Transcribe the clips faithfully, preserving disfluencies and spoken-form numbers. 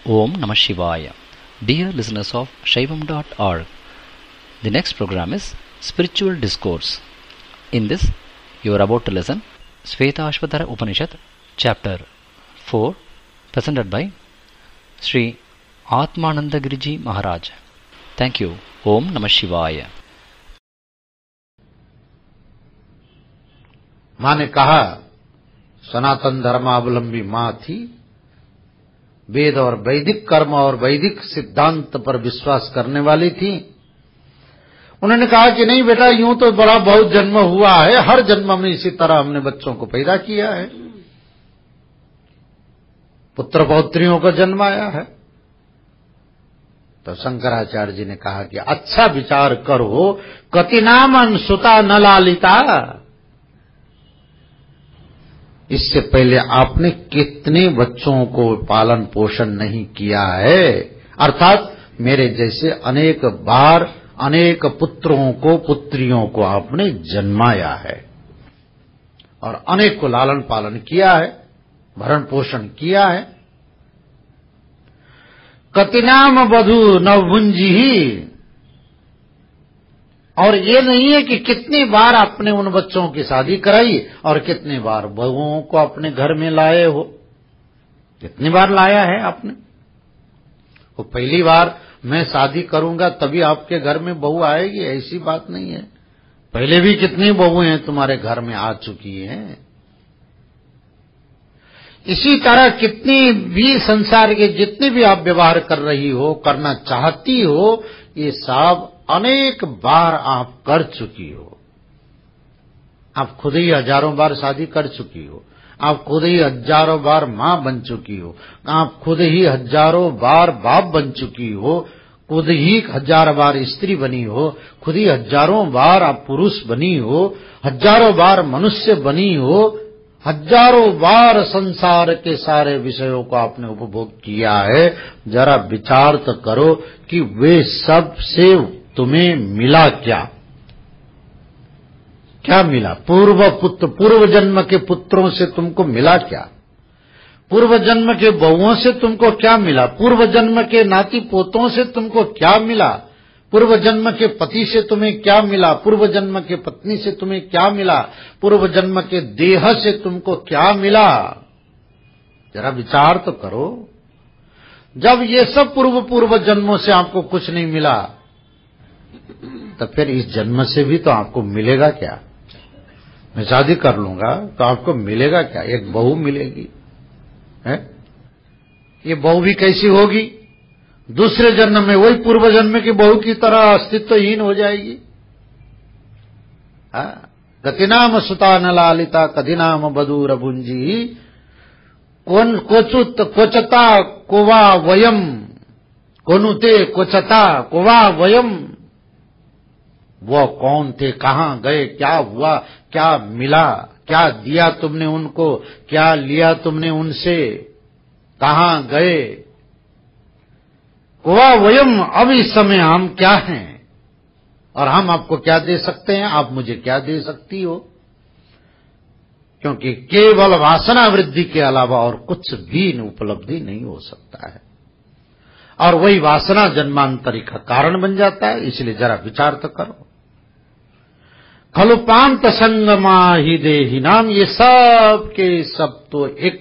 Om Namah Shivaya. Dear listeners of Shaivam dot org, the next program is Spiritual Discourse. In this, you are about to listen Shvetashvatara Upanishad, Chapter four, presented by Sri Atmanandagiriji Maharaj. Thank you. Om Namah Shivaya. माँ ने कहा, सनातन धर्मावलंबी माँ थी, वेद और वैदिक कर्म और वैदिक सिद्धांत पर विश्वास करने वाली थी। उन्होंने कहा कि नहीं बेटा, यूं तो बड़ा बहुत जन्म हुआ है, हर जन्म में इसी तरह हमने बच्चों को पैदा किया है, पुत्र पौत्रियों को जन्माया है। तो शंकराचार्य जी ने कहा कि अच्छा विचार करो, कति नाम सुता न लालिता, इससे पहले आपने कितने बच्चों को पालन पोषण नहीं किया है, अर्थात मेरे जैसे अनेक बार अनेक पुत्रों को पुत्रियों को आपने जन्माया है और अनेक को लालन पालन किया है, भरण पोषण किया है। कतिनाम वधु नवभुंजी, और ये नहीं है कि कितनी बार आपने उन बच्चों की शादी कराई और कितनी बार बहुओं को अपने घर में लाए हो। कितनी बार लाया है आपने? वो पहली बार मैं शादी करूंगा तभी आपके घर में बहू आएगी, ऐसी बात नहीं है। पहले भी कितनी बहुएं तुम्हारे घर में आ चुकी हैं। इसी तरह कितनी भी संसार के जितने भी आप व्यवहार कर रही हो, करना चाहती हो, ये सब अनेक बार आप कर चुकी हो। आप खुद ही हजारों बार शादी कर चुकी हो, आप खुद ही हजारों बार मां बन चुकी हो, आप खुद ही हजारों बार बाप बन चुकी हो, खुद ही हजार बार स्त्री बनी हो, खुद ही हजारों बार आप पुरुष बनी हो, हजारों बार मनुष्य बनी हो, हजारों बार संसार के सारे विषयों को आपने उपभोग किया है। जरा विचार तो करो कि वे सब से तुम्हें मिला क्या? क्या मिला? पूर्व पुत्र, पूर्व जन्म के पुत्रों से तुमको मिला क्या? पूर्व जन्म के बहुओं से तुमको क्या मिला? पूर्व जन्म के नाती पोतों से तुमको क्या मिला? पूर्व जन्म के पति से तुम्हें क्या मिला? पूर्व जन्म के पत्नी से तुम्हें क्या मिला? पूर्व जन्म के देह से तुमको क्या मिला? जरा विचार तो करो। जब ये सब पूर्व पूर्व जन्मों से आपको कुछ नहीं मिला, तो फिर इस जन्म से भी तो आपको मिलेगा क्या? मैं शादी कर लूंगा तो आपको मिलेगा क्या? एक बहू मिलेगी है? ये बहू भी कैसी होगी? दूसरे जन्म में वही पूर्व जन्म की बहू की तरह अस्तित्वहीन हो जाएगी। गतिनाम सुता न लालिता, कदिनाम बधूर भुंजी, कौन कोचुत कोचता कोवा वयम, कोनुते कोचता कोवा वयम। वो कौन थे, कहां गए, क्या हुआ, क्या मिला, क्या दिया तुमने उनको, क्या लिया तुमने उनसे, कहां गए? कोवा वयम, अब इस समय हम क्या हैं और हम आपको क्या दे सकते हैं, आप मुझे क्या दे सकती हो? क्योंकि केवल वासना वृद्धि के अलावा और कुछ भी उपलब्धि नहीं हो सकता है, और वही वासना जन्मांतरी का कारण बन जाता है। इसलिए जरा विचार तो करो। खलु पांत संगमा ही देहि नाम, ये सब के सब तो एक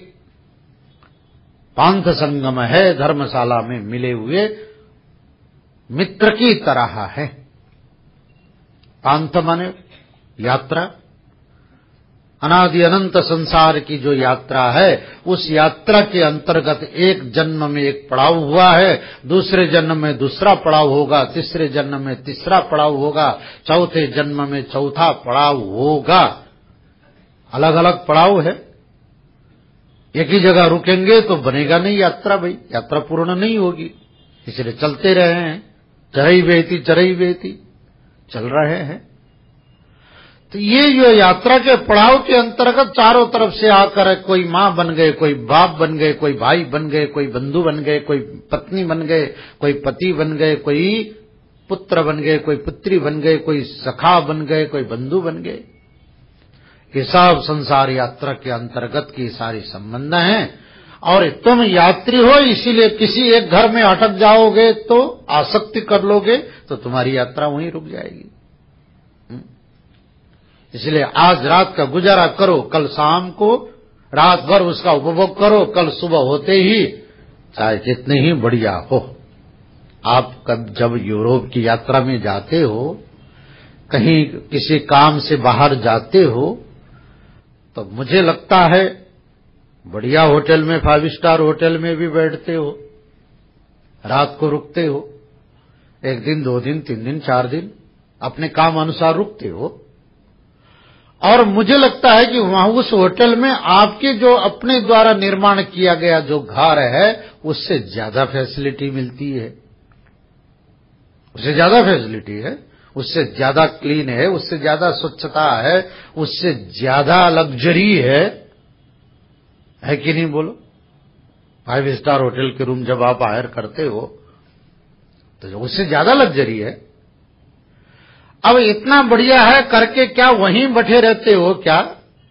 पांथ संगम है, धर्मशाला में मिले हुए मित्र की तरह है। पांथ माने यात्रा, अनादि अनंत संसार की जो यात्रा है, उस यात्रा के अंतर्गत एक जन्म में एक पड़ाव हुआ है, दूसरे जन्म में दूसरा पड़ाव होगा, तीसरे जन्म में तीसरा पड़ाव होगा, चौथे जन्म में चौथा पड़ाव होगा। अलग अलग पड़ाव है। एक ही जगह रुकेंगे तो बनेगा नहीं यात्रा, भाई यात्रा पूर्ण नहीं होगी। इसलिए चलते रहे हैं, चरई बेती चरई बेती चल रहे हैं। तो ये जो यात्रा के पड़ाव के अंतर्गत चारों तरफ से आकर कोई माँ बन गए, कोई बाप बन गए, कोई भाई बन गए, कोई बंधु बन गए, कोई पत्नी बन गए, कोई पति बन गए, कोई पुत्र बन गए, कोई पुत्री बन गए, कोई सखा बन गए, कोई बंधु बन गए। ये सब संसार यात्रा के अंतर्गत की सारी संबंध हैं। और तुम यात्री हो, इसीलिए किसी एक घर में अटक जाओगे तो आसक्ति कर लोगे तो तुम्हारी यात्रा वहीं रुक जाएगी। इसलिए आज रात का गुजारा करो, कल शाम को रात भर उसका उपभोग करो, कल सुबह होते ही चाहे कितने ही बढ़िया हो। आप कब जब यूरोप की यात्रा में जाते हो, कहीं किसी काम से बाहर जाते हो, तो मुझे लगता है बढ़िया होटल में, फाइव स्टार होटल में भी बैठते हो, रात को रुकते हो, एक दिन, दो दिन, तीन दिन, चार दिन अपने काम अनुसार रुकते हो। और मुझे लगता है कि वहां उस होटल में आपके जो अपने द्वारा निर्माण किया गया जो घर है उससे ज्यादा फैसिलिटी मिलती है, उससे ज्यादा फैसिलिटी है, उससे ज्यादा क्लीन है, उससे ज्यादा स्वच्छता है, उससे ज्यादा लग्जरी है, है कि नहीं बोलो? फाइव स्टार होटल के रूम जब आप हायर करते हो तो उससे ज्यादा लग्जरी है। अब इतना बढ़िया है करके क्या वहीं बैठे रहते हो क्या?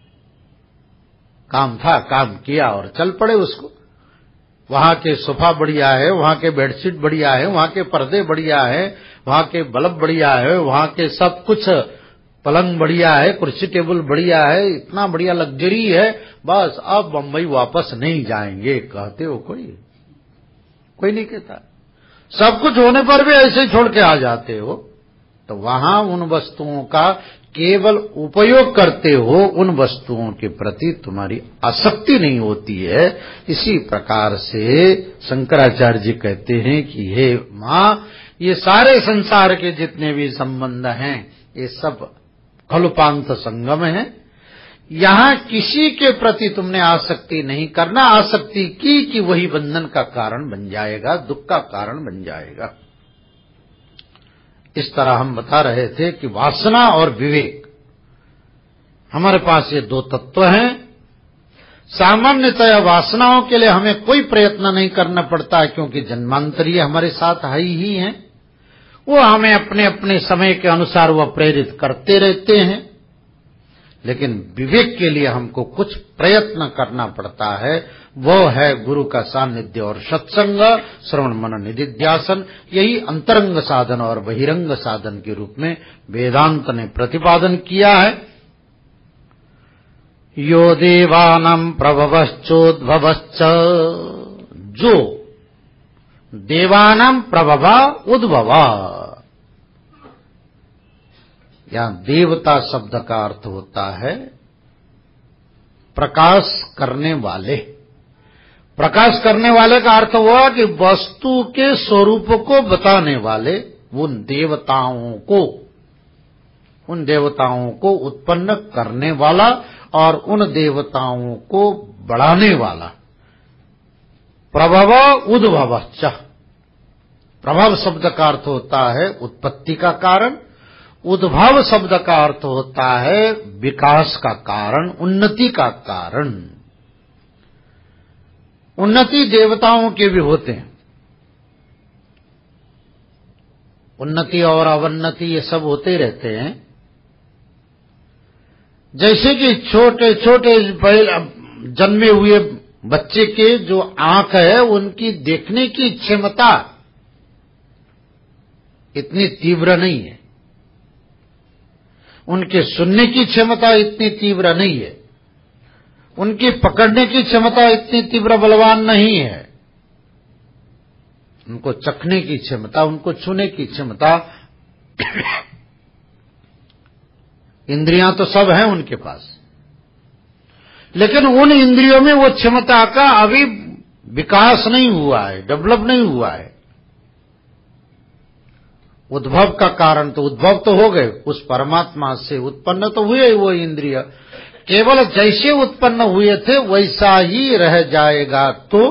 काम था, काम किया और चल पड़े उसको। वहां के सोफा बढ़िया है, वहां के बेडशीट बढ़िया है, वहां के पर्दे बढ़िया है, वहां के बल्ब बढ़िया है, वहां के सब कुछ, पलंग बढ़िया है, कुर्सी टेबल बढ़िया है, इतना बढ़िया लग्जरी है, बस अब बंबई वापस नहीं जाएंगे कहते हो? कोई कोई नहीं कहता। सब कुछ होने पर भी ऐसे ही छोड़ के आ जाते हो। तो वहां उन वस्तुओं का केवल उपयोग करते हो, उन वस्तुओं के प्रति तुम्हारी आसक्ति नहीं होती है। इसी प्रकार से शंकराचार्य जी कहते हैं कि हे माँ, ये सारे संसार के जितने भी संबंध हैं ये सब खलुपांत संगम है। यहाँ किसी के प्रति तुमने आसक्ति नहीं करना। आसक्ति की कि वही बंधन का कारण बन जाएगा, दुख का कारण बन जाएगा। इस तरह हम बता रहे थे कि वासना और विवेक, हमारे पास ये दो तत्व हैं। सामान्यतः वासनाओं के लिए हमें कोई प्रयत्न नहीं करना पड़ता, क्योंकि जन्मांतरीय हमारे साथ है ही हैं। वो हमें अपने अपने समय के अनुसार वह प्रेरित करते रहते हैं। लेकिन विवेक के लिए हमको कुछ प्रयत्न करना पड़ता है, वो है गुरु का सानिध्य और सत्संग, श्रवण मनन निधिध्यासन। यही अंतरंग साधन और बहिरंग साधन के रूप में वेदांत ने प्रतिपादन किया है। यो देवानां प्रभवश्चोद्भवश्च, जो देवानां प्रभवा उद्भवा। यहां देवता शब्द का अर्थ होता है प्रकाश करने वाले। प्रकाश करने वाले का अर्थ हुआ कि वस्तु के स्वरूप को बताने वाले, उन देवताओं को उन देवताओं को उत्पन्न करने वाला और उन देवताओं को बढ़ाने वाला। प्रभव उद्भवश्च, प्रभव शब्द का अर्थ होता है उत्पत्ति का कारण, उद्भव शब्द का अर्थ होता है विकास का कारण, उन्नति का कारण। उन्नति देवताओं के भी होते हैं, उन्नति और अवन्नति ये सब होते रहते हैं। जैसे कि छोटे छोटे जन्मे हुए बच्चे के जो आंख है, उनकी देखने की क्षमता इतनी तीव्र नहीं है, उनके सुनने की क्षमता इतनी तीव्र नहीं है, उनकी पकड़ने की क्षमता इतनी तीव्र बलवान नहीं है, उनको चखने की क्षमता, उनको छूने की क्षमता, इंद्रियां तो सब हैं उनके पास, लेकिन उन इंद्रियों में वो क्षमता का अभी विकास नहीं हुआ है, डेवलप नहीं हुआ है। उद्भव का कारण तो उद्भव तो हो गए, उस परमात्मा से उत्पन्न तो हुए वो इंद्रिय, केवल जैसे उत्पन्न हुए थे वैसा ही रह जाएगा, तो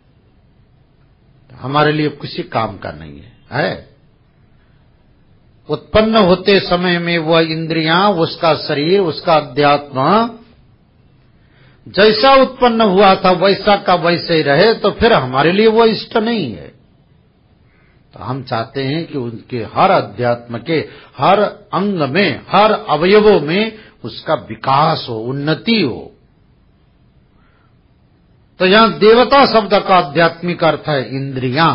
हमारे लिए किसी काम का नहीं है, है? उत्पन्न होते समय में वह इंद्रियां, उसका शरीर, उसका अध्यात्म जैसा उत्पन्न हुआ था वैसा का वैसे ही रहे, तो फिर हमारे लिए वो इष्ट नहीं है। तो हम चाहते हैं कि उनके हर अध्यात्म के हर अंग में, हर अवयवों में उसका विकास हो, उन्नति हो। तो यहां देवता शब्द का आध्यात्मिक अर्थ है इंद्रियां,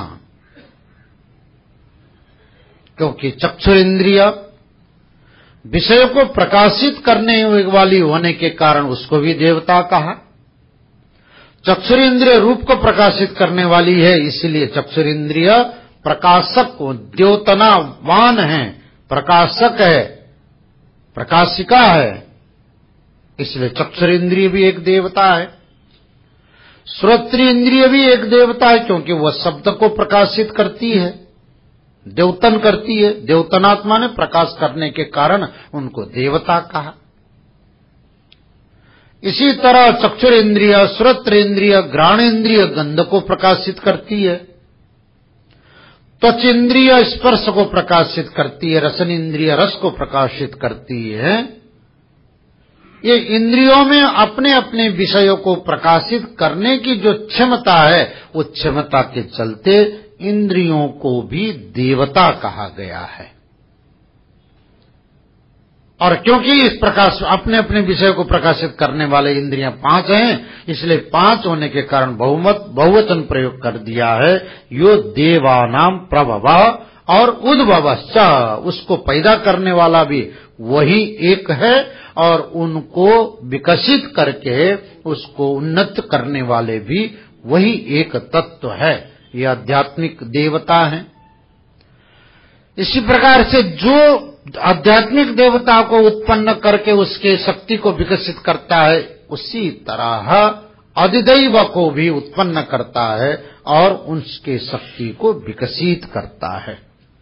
क्योंकि चक्षुर इंद्रिय विषय को प्रकाशित करने वाली होने के कारण उसको भी देवता कहा। चक्षुर इंद्रिय रूप को प्रकाशित करने वाली है, इसलिए चक्षुर इंद्रिय प्रकाशक द्योतनावान है, प्रकाशक है, प्रकाशिका है, इसलिए चक्षुर इंद्रिय भी एक देवता है। श्रोत्र इंद्रिय भी एक देवता है, क्योंकि वह शब्द को प्रकाशित करती है, द्योतन करती है। द्योतनात्मा ने प्रकाश करने के कारण उनको देवता कहा। इसी तरह चक्षुर इंद्रिय, श्रोत्र इंद्रिय, घ्राण इंद्रिय गंध को प्रकाशित करती है, त्वच इंद्रिय स्पर्श को प्रकाशित करती है, रसन इंद्रिय रस को प्रकाशित करती है। ये इंद्रियों में अपने अपने विषयों को प्रकाशित करने की जो क्षमता है, वो क्षमता के चलते इंद्रियों को भी देवता कहा गया है। और क्योंकि इस प्रकाश अपने अपने विषय को प्रकाशित करने वाले इंद्रियां पांच हैं, इसलिए पांच होने के कारण बहुमत बहुवचन प्रयोग कर दिया है। यो देवानाम प्रभवा और उद्भवश्च, उसको पैदा करने वाला भी वही एक है और उनको विकसित करके उसको उन्नत करने वाले भी वही एक तत्व है। ये आध्यात्मिक देवता है। इसी प्रकार से जो आध्यात्मिक देवता को उत्पन्न करके उसके शक्ति को विकसित करता है, उसी तरह अधिदैव को भी उत्पन्न करता है और उसके शक्ति को विकसित करता है।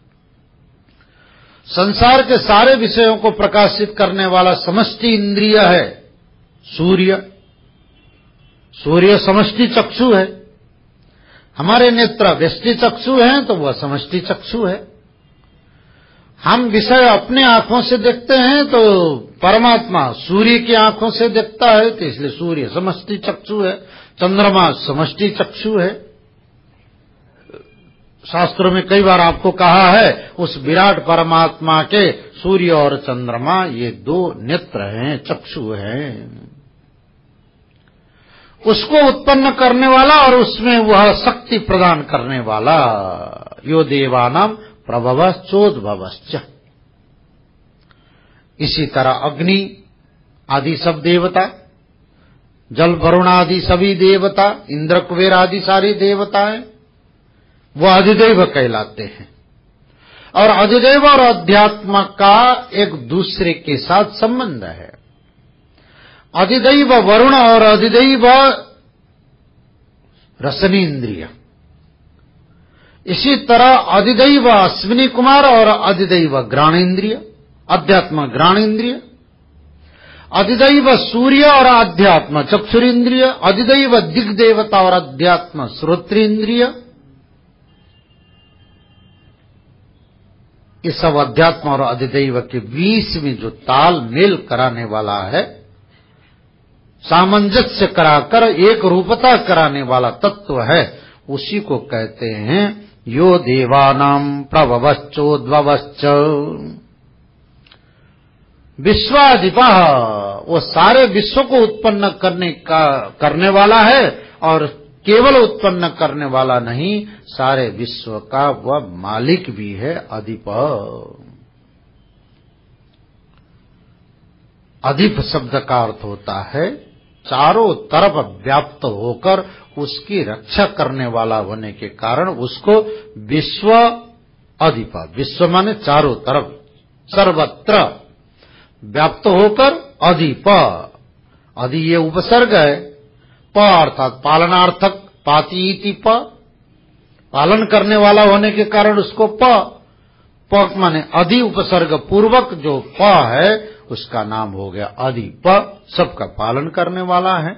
संसार के सारे विषयों को प्रकाशित करने वाला समष्टि इंद्रिय है सूर्य। सूर्य समष्टि चक्षु है। हमारे नेत्र व्यष्टि चक्षु हैं, तो वह समष्टि चक्षु है। हम विषय अपने आंखों से देखते हैं, तो परमात्मा सूर्य की आंखों से देखता है, तो इसलिए सूर्य समष्टि चक्षु है। चंद्रमा समष्टि चक्षु है। शास्त्रों में कई बार आपको कहा है, उस विराट परमात्मा के सूर्य और चंद्रमा ये दो नेत्र हैं, चक्षु हैं। उसको उत्पन्न करने वाला और उसमें वह शक्ति प्रदान करने वाला। यो देवानाम प्रभवश्चोद्भवश्च। इसी तरह अग्नि आदि सब देवता, जल वरुण आदि सभी देवता, इंद्र कुबेर आदि सारी देवताएं वो अधिदेव कहलाते हैं। और अधिदेव और अध्यात्म का एक दूसरे के साथ संबंध है। अधिदैव वरुण और अधिदैव रसनी इंद्रिय। इसी तरह अधिदैव अश्विनी कुमार और अधिदैव घ्राणेन्द्रिय, अध्यात्म घ्राणेन्द्रिय। अधिदैव सूर्य और अध्यात्म चक्षुरेन्द्रिय। अधिदैव दिग्देवता और अध्यात्म श्रोत्रेन्द्रिय। इस सब अध्यात्म और अधिदैव के बीच में जो ताल मेल कराने वाला है, सामंजस्य कराकर एक रूपता कराने वाला तत्व है, उसी को कहते हैं यो देवानाम प्रभवश्चोद्भवश्च। विश्वाधिपः, वो सारे विश्व को उत्पन्न करने का करने वाला है और केवल उत्पन्न करने वाला नहीं, सारे विश्व का वह मालिक भी है, अधिप। अधिप शब्द का अर्थ होता है चारों तरफ व्याप्त होकर उसकी रक्षा करने वाला होने के कारण उसको विश्व अधिप। विश्व माने चारों तरफ, सर्वत्र व्याप्त होकर अधिप। अधि ये उपसर्ग है। प अर्थात पालनार्थक, पाती इति प, पालन करने वाला होने के कारण उसको प। प माने अधि उपसर्ग पूर्वक जो प है उसका नाम हो गया अधिप, सबका पालन करने वाला है।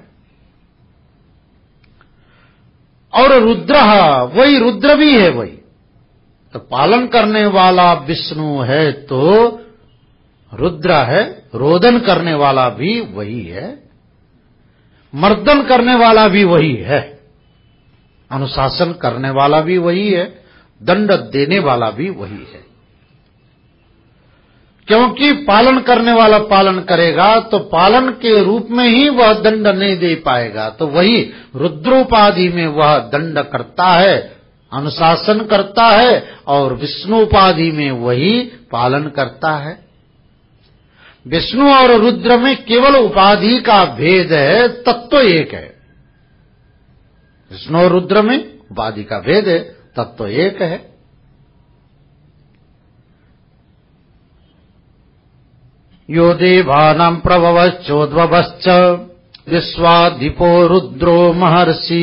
और रुद्र, वही रुद्र भी है वही। तो पालन करने वाला विष्णु है तो रुद्र है, रोदन करने वाला भी वही है, मर्दन करने वाला भी वही है, अनुशासन करने वाला भी वही है, दंड देने वाला भी वही है। क्योंकि पालन करने वाला पालन करेगा तो पालन के रूप में ही वह दंड नहीं दे पाएगा, तो वही रुद्रोपाधि में वह दंड करता है, अनुशासन करता है, और विष्णुपाधि में वही पालन करता है। विष्णु और रुद्र में केवल उपाधि का भेद है, तत्व एक है। विष्णु और रुद्र में उपाधि का भेद है, तत्व एक है। यो देवानां प्रभवश्चोद्भवश्च विश्वाधिपो रुद्रो महर्षि।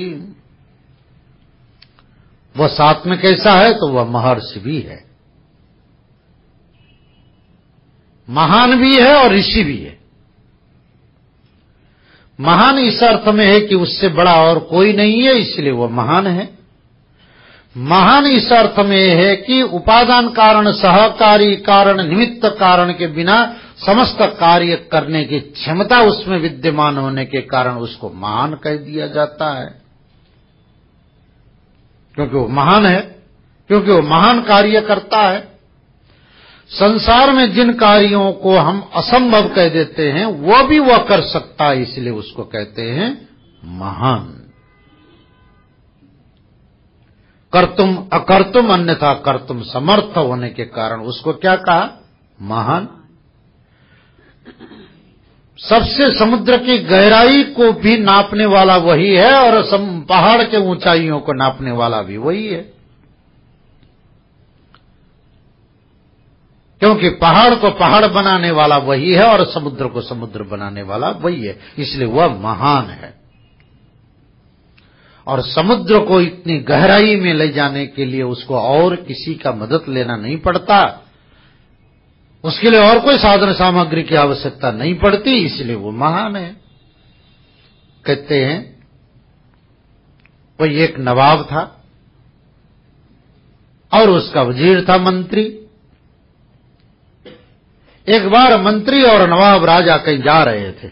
वह साथ में कैसा है, तो वह महर्षि भी है, महान भी है और ऋषि भी है। महान इस अर्थ में है कि उससे बड़ा और कोई नहीं है, इसलिए वह महान है। महान इस अर्थ में है कि उपादान कारण, सहकारी कारण, निमित्त कारण के बिना समस्त कार्य करने की क्षमता उसमें विद्यमान होने के कारण उसको महान कह दिया जाता है, क्योंकि वो महान है, क्योंकि वो महान कार्य करता है। संसार में जिन कार्यों को हम असंभव कह देते हैं वो भी वह कर सकता है, इसलिए उसको कहते हैं महान। कर्तुम अकर्तुम अन्यथा कर्तुम समर्थ होने के कारण उसको क्या कहा, महान। सबसे समुद्र की गहराई को भी नापने वाला वही है और पहाड़ के ऊंचाइयों को नापने वाला भी वही है, क्योंकि पहाड़ को पहाड़ बनाने वाला वही है और समुद्र को समुद्र बनाने वाला वही है, इसलिए वह महान है। और समुद्र को इतनी गहराई में ले जाने के लिए उसको और किसी का मदद लेना नहीं पड़ता, उसके लिए और कोई साधन सामग्री की आवश्यकता नहीं पड़ती, इसलिए वो महान है। कहते हैं कोई एक नवाब था और उसका वजीर था मंत्री। एक बार मंत्री और नवाब राजा कहीं जा रहे थे।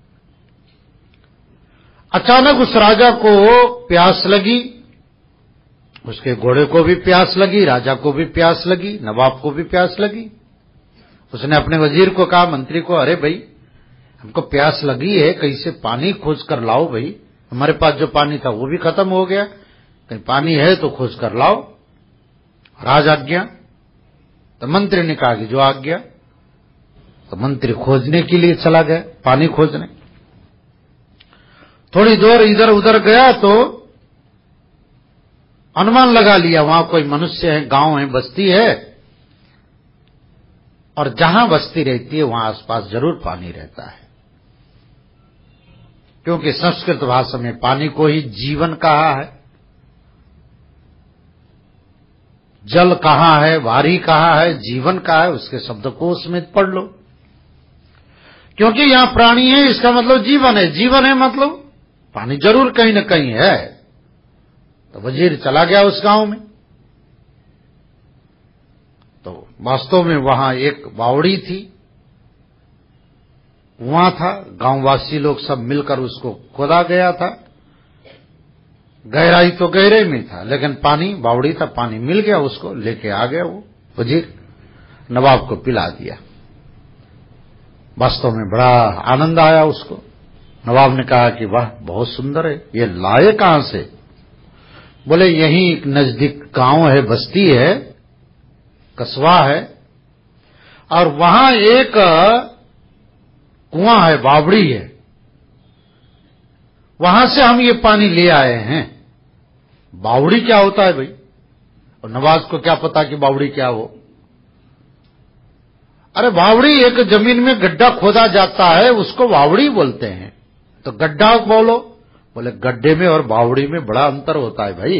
अचानक उस राजा को प्यास लगी, उसके घोड़े को भी प्यास लगी, राजा को भी प्यास लगी, नवाब को भी प्यास लगी। उसने अपने वजीर को कहा, मंत्री को, अरे भाई हमको प्यास लगी है, कहीं से पानी खोज कर लाओ भाई, हमारे पास जो पानी था वो भी खत्म हो गया, कहीं पानी है तो खोज कर लाओ। राज आज्ञा। तो मंत्री ने कहा कि जो आज्ञा। तो मंत्री खोजने के लिए चला गया, पानी खोजने। थोड़ी दूर इधर उधर गया तो अनुमान लगा लिया वहां कोई मनुष्य है, गांव है, बस्ती है, और जहां बस्ती रहती है वहां आसपास जरूर पानी रहता है, क्योंकि संस्कृत भाषा में पानी को ही जीवन कहा है। जल कहाँ है, वारी कहाँ है, जीवन कहाँ है, उसके शब्दकोश में पढ़ लो, क्योंकि यहां प्राणी है इसका मतलब जीवन है, जीवन है मतलब पानी जरूर कहीं न कहीं है। तो वजीर चला गया उस गांव में। तो वास्तव में वहां एक बावड़ी थी, वहां था, गांववासी लोग सब मिलकर उसको खोदा गया था। गहराई तो गहरे में था, लेकिन पानी, बावड़ी था, पानी मिल गया, उसको लेके आ गया वो वजीर, नवाब को पिला दिया। वास्तव में बड़ा आनंद आया उसको। नवाब ने कहा कि वाह बहुत सुंदर है, ये लाए कहां से? बोले यहीं एक नजदीक गांव है, बस्ती है, कस्बा है, और वहां एक कुआं है, बावड़ी है, वहां से हम ये पानी ले आए हैं। बावड़ी क्या होता है भाई? और नवाज को क्या पता कि बावड़ी क्या हो? अरे बावड़ी एक जमीन में गड्ढा खोदा जाता है, उसको बावड़ी बोलते हैं। तो गड्ढा बोलो। बोले गड्ढे में और बावड़ी में बड़ा अंतर होता है भाई,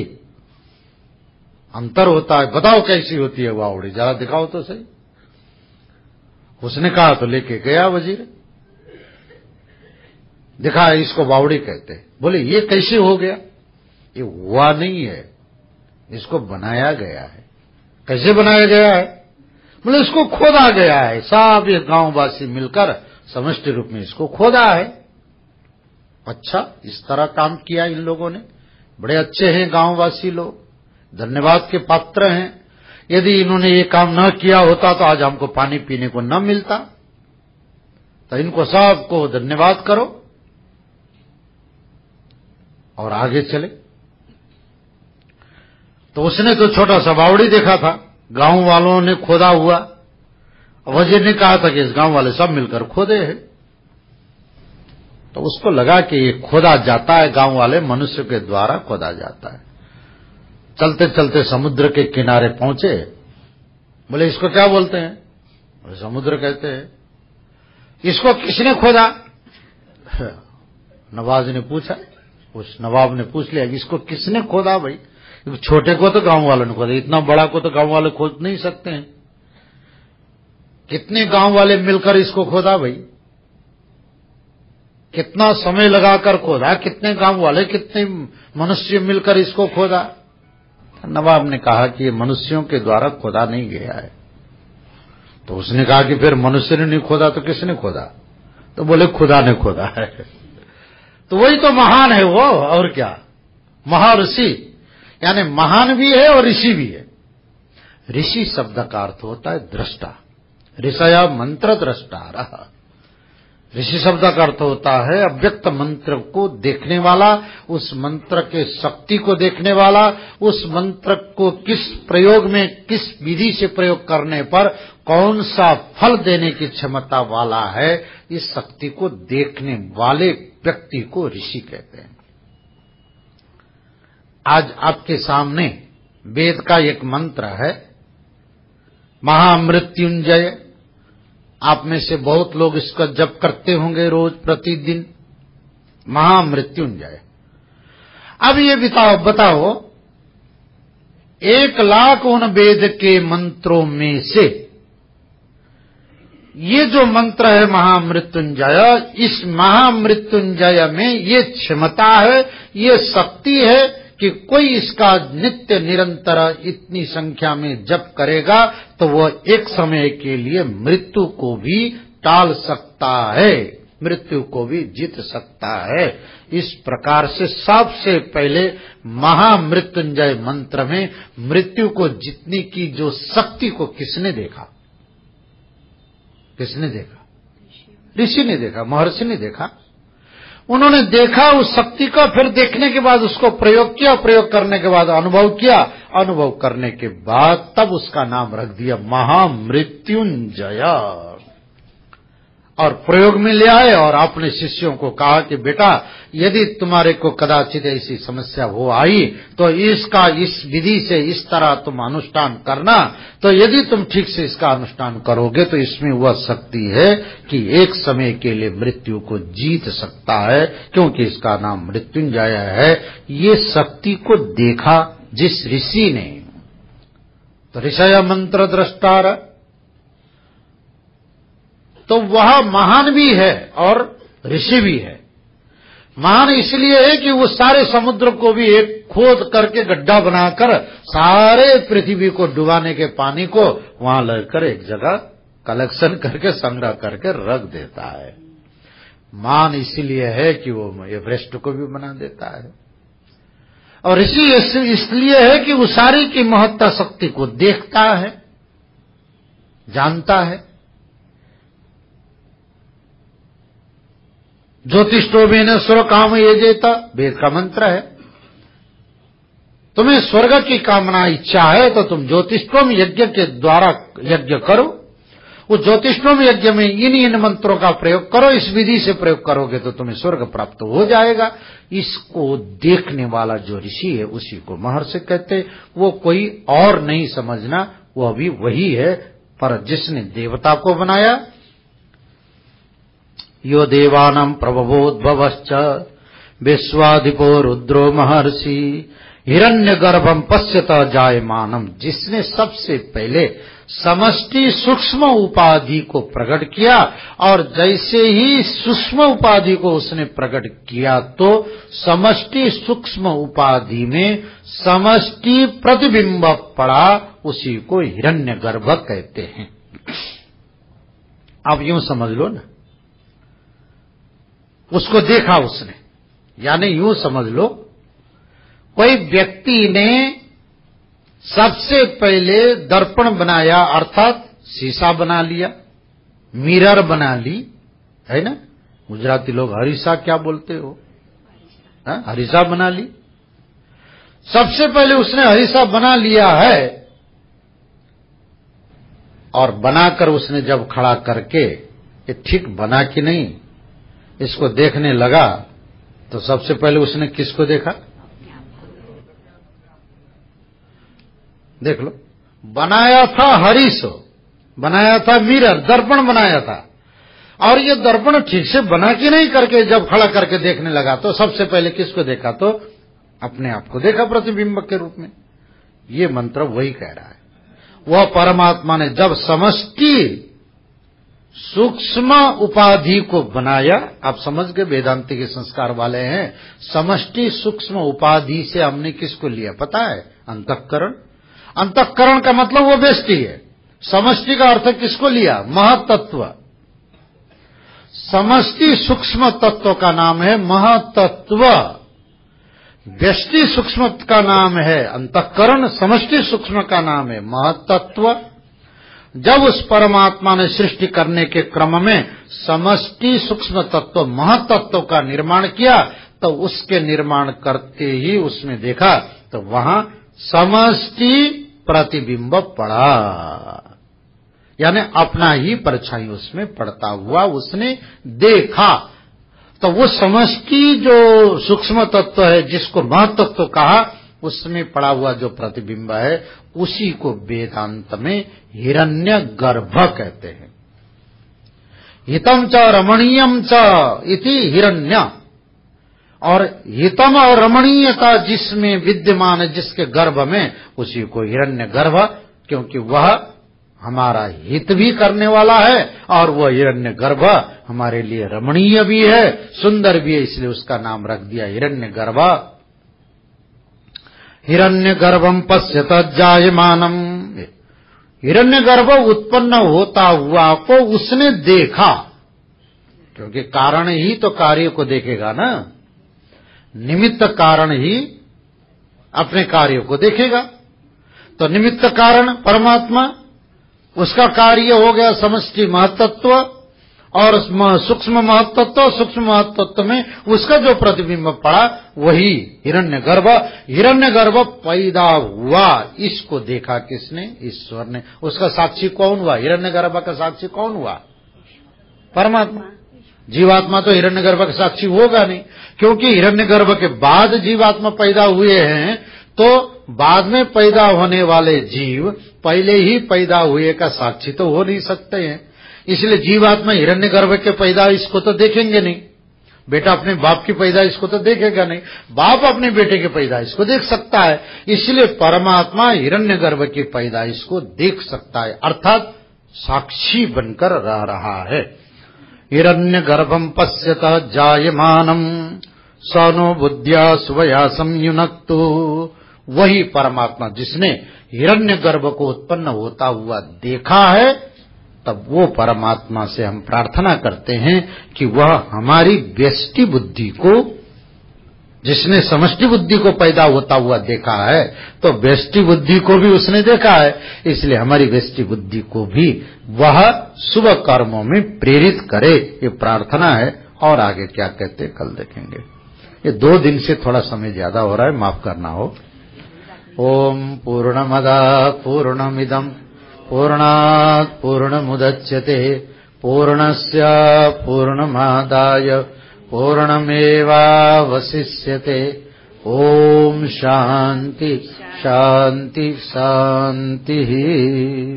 अंतर होता है। बताओ कैसी होती है बावड़ी, जरा दिखाओ तो सही। उसने कहा तो लेके गया वजीर, दिखा इसको बावड़ी कहते। बोले ये कैसे हो गया? ये हुआ नहीं है, इसको बनाया गया है। कैसे बनाया गया है? बोले इसको खोदा गया है, सब ये गांववासी मिलकर समष्टि रूप में इसको खोदा है। अच्छा, इस तरह काम किया इन लोगों ने, बड़े अच्छे हैं गांववासी लोग, धन्यवाद के पात्र हैं। यदि इन्होंने ये काम न किया होता तो आज हमको पानी पीने को न मिलता, तो इनको सबको धन्यवाद करो और आगे चले। तो उसने तो छोटा सा बावड़ी देखा था, गांव वालों ने खोदा हुआ, वजीर ने कहा था कि इस गांव वाले सब मिलकर खोदे हैं। तो उसको लगा कि ये खोदा जाता है, गांव वाले मनुष्य के द्वारा खोदा जाता है। चलते चलते समुद्र के किनारे पहुंचे। बोले इसको क्या बोलते हैं? बोले समुद्र कहते हैं। इसको किसने खोदा? नवाज ने पूछा, उस नवाब ने पूछ लिया कि इसको किसने खोदा भाई? छोटे को तो गांव वालों ने खोदा, इतना बड़ा को तो गांव वाले खोद नहीं सकते हैं। कितने गांव वाले मिलकर इसको खोदा भाई? कितना समय लगाकर खोदा? कितने गांव वाले, कितने मनुष्य मिलकर इसको खोदा? नवाब ने कहा कि ये मनुष्यों के द्वारा खोदा नहीं गया है। तो उसने कहा कि फिर मनुष्य ने नहीं खोदा तो किसने खोदा? तो बोले खुदा ने खोदा है। तो वही तो महान है वो, और क्या, महर्षि, यानी महान भी है और ऋषि भी है। ऋषि शब्द का अर्थ होता है दृष्टा, ऋषय मंत्र दृष्टा। ऋषि शब्द का अर्थ होता है अव्यक्त मंत्र को देखने वाला, उस मंत्र के शक्ति को देखने वाला, उस मंत्र को किस प्रयोग में, किस विधि से प्रयोग करने पर कौन सा फल देने की क्षमता वाला है, इस शक्ति को देखने वाले व्यक्ति को ऋषि कहते हैं। आज आपके सामने वेद का एक मंत्र है महामृत्युंजय। आप में से बहुत लोग इसका जप करते होंगे रोज प्रतिदिन, महामृत्युंजय। अब ये बताओ बताओ एक लाख उन वेद के मंत्रों में से ये जो मंत्र है महामृत्युंजय, इस महामृत्युंजय में ये क्षमता है, ये शक्ति है कि कोई इसका नित्य निरंतर इतनी संख्या में जप करेगा तो वह एक समय के लिए मृत्यु को भी टाल सकता है, मृत्यु को भी जीत सकता है। इस प्रकार से सबसे पहले महामृत्युंजय मंत्र में मृत्यु को जीतने की जो शक्ति को किसने देखा? किसने देखा? ऋषि ने देखा, महर्षि ने देखा। उन्होंने देखा उस शक्ति को, फिर देखने के बाद उसको प्रयोग किया, प्रयोग करने के बाद अनुभव किया, अनुभव करने के बाद तब उसका नाम रख दिया महामृत्युंजय। और प्रयोग में ले आए और अपने शिष्यों को कहा कि बेटा यदि तुम्हारे को कदाचित ऐसी समस्या हो आई तो इसका इस विधि से इस तरह तुम अनुष्ठान करना, तो यदि तुम ठीक से इसका अनुष्ठान करोगे तो इसमें वह शक्ति है कि एक समय के लिए मृत्यु को जीत सकता है, क्योंकि इसका नाम मृत्युंजय है। ये शक्ति को देखा जिस ऋषि ने, तो ऋषय मंत्र दृष्टार, तो वह महान भी है और ऋषि भी है। महान इसलिए है कि वो सारे समुद्र को भी एक खोद करके गड्ढा बनाकर सारे पृथ्वी को डुबाने के पानी को वहां लेकर एक जगह कलेक्शन करके संग्रह करके रख देता है। महान इसलिए है कि वो एवरेस्ट को भी बना देता है। और ऋषि इसलिए है कि वो सारी की महत्ता शक्ति को देखता है, जानता है। ज्योतिष्टोमेन स्वर काम ये जेता वेद का मंत्र है। तुम्हें स्वर्ग की कामना इच्छा है तो तुम ज्योतिष्टोम यज्ञ के द्वारा यज्ञ करो। उस ज्योतिष्टोम यज्ञ में इन इन मंत्रों का प्रयोग करो, इस विधि से प्रयोग करोगे तो तुम्हें स्वर्ग प्राप्त हो जाएगा। इसको देखने वाला जो ऋषि है उसी को महर्षि कहते। वो कोई और नहीं समझना, वह भी वही है, पर जिसने देवता को बनाया। यो देवानां प्रभवोद्भवश्च विश्वाधिपो रुद्रो महर्षि हिरण्यगर्भं पश्यत जायमानम, जिसने सबसे पहले समष्टि सूक्ष्म उपाधि को प्रकट किया, और जैसे ही सूक्ष्म उपाधि को उसने प्रकट किया तो समष्टि सूक्ष्म उपाधि में समष्टि प्रतिबिंब पड़ा, उसी को हिरण्यगर्भ कहते हैं। आप यूं समझ लो ना, उसको देखा उसने, यानी यूं समझ लो कोई व्यक्ति ने सबसे पहले दर्पण बनाया, अर्थात शीशा बना लिया, मिरर बना ली, है ना। गुजराती लोग हरीसा क्या बोलते हो, हा? हरीसा बना ली। सबसे पहले उसने हरीसा बना लिया है, और बनाकर उसने जब खड़ा करके ये ठीक बना कि नहीं इसको देखने लगा, तो सबसे पहले उसने किसको देखा? देख लो, बनाया था हरीसो, बनाया था मिरर, दर्पण बनाया था, और ये दर्पण ठीक से बना कि नहीं करके जब खड़ा करके देखने लगा तो सबसे पहले किसको देखा? तो अपने आप को देखा प्रतिबिंब के रूप में। ये मंत्र वही कह रहा है। वह परमात्मा ने जब समष्टि सूक्ष्म उपाधि को बनाया, आप समझ गए वेदांति के संस्कार वाले हैं, समष्टि सूक्ष्म उपाधि से हमने किसको लिया पता है? अंतःकरण। अंतःकरण का मतलब वो व्यष्टि है। समष्टि का अर्थ किसको लिया? महतत्व। समष्टि सूक्ष्म तत्व का नाम है महतत्व, व्यष्टि सूक्ष्म का नाम है अंतःकरण, समष्टि सूक्ष्म का नाम है महतत्व। जब उस परमात्मा ने सृष्टि करने के क्रम में समष्टि सूक्ष्म तत्व महतत्व का निर्माण किया, तो उसके निर्माण करते ही उसमें देखा तो वहां समष्टि प्रतिबिंब पड़ा, यानी अपना ही परछाई उसमें पड़ता हुआ उसने देखा। तो वो समष्टि जो सूक्ष्म तत्व है जिसको महतत्व कहा, उसमें पड़ा हुआ जो प्रतिबिंब है उसी को वेदांत में हिरण्य गर्भ कहते हैं। हितम च रमणीयम च इति हिरण्य, और हितम और रमणीयता जिसमें विद्यमान है, जिसके गर्भ में, उसी को हिरण्य गर्भ, क्योंकि वह हमारा हित भी करने वाला है और वह हिरण्य गर्भ हमारे लिए रमणीय भी है, सुंदर भी है, इसलिए उसका नाम रख दिया हिरण्य गर्भ। हिरण्य गर्भम पश्यत जायमानम, हिरण्य गर्भ उत्पन्न होता हुआ को उसने देखा, क्योंकि कारण ही तो कार्य को देखेगा ना, निमित्त कारण ही अपने कार्य को देखेगा। तो निमित्त कारण परमात्मा, उसका कार्य हो गया समष्टि महतत्व, और सूक्ष्म महतत्व, सूक्ष्म महतत्व में उसका जो प्रतिबिंब पड़ा वही हिरण्यगर्भ। हिरण्यगर्भ पैदा हुआ, इसको देखा किसने? ईश्वर ने। उसका साक्षी कौन हुआ? हिरण्यगर्भ का साक्षी कौन हुआ? परमात्मा। जीवात्मा तो हिरण्यगर्भ का साक्षी होगा नहीं, क्योंकि हिरण्यगर्भ के बाद जीवात्मा पैदा हुए हैं, तो बाद में पैदा होने वाले जीव पहले ही पैदा हुए का साक्षी तो हो नहीं सकते हैं। इसलिए जीवात्मा हिरण्यगर्भ के पैदाइश को तो देखेंगे नहीं, बेटा अपने बाप की पैदाइश को तो देखेगा नहीं, बाप अपने बेटे की पैदाइश को देख सकता है, इसलिए परमात्मा हिरण्यगर्भ की पैदाइश को देख सकता है, अर्थात साक्षी बनकर रह रहा है। हिरण्यगर्भम पश्यत जायमानम स नो बुद्ध्या स्वया संयुनक्तु, वही परमात्मा जिसने हिरण्यगर्भ को उत्पन्न होता हुआ देखा है, तब वो परमात्मा से हम प्रार्थना करते हैं कि वह हमारी व्यष्टि बुद्धि को, जिसने समष्टि बुद्धि को पैदा होता हुआ देखा है, तो व्यष्टि बुद्धि को भी उसने देखा है, इसलिए हमारी व्यष्टि बुद्धि को भी वह शुभ कर्मों में प्रेरित करे, ये प्रार्थना है। और आगे क्या कहते कल देखेंगे। ये दो दिन से थोड़ा समय ज्यादा हो रहा है, माफ करना हो। ओम पूर्णमदा पूर्णमिदम पूर्णात् पूर्णमुदच्यते पूर्णस्य पूर्णमादाय पूर्णमेवावशिष्यते। ओम शांति शांति शांति।